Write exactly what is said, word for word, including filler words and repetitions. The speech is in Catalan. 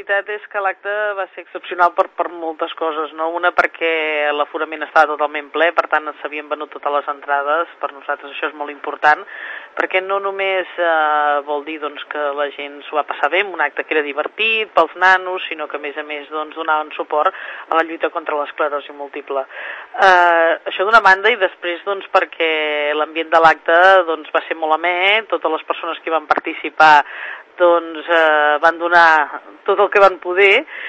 veritat és que l'acte va ser excepcional per, per moltes coses, no? Una perquè l'aforament estava totalment ple, per tant s'havien venut totes les entrades, per nosaltres això és molt important, perquè no només eh, vol dir doncs, que la gent s'ho va passar bé, un acte que era divertit pels nanos, sinó que a més a més doncs, donaven suport a la lluita contra l'esclerosi múltiple. Eh, això d'una banda, i després doncs, perquè l'ambient de l'acte doncs, va ser molt amè, totes les persones que hi van participar doncs, eh, van donar tot el que van poder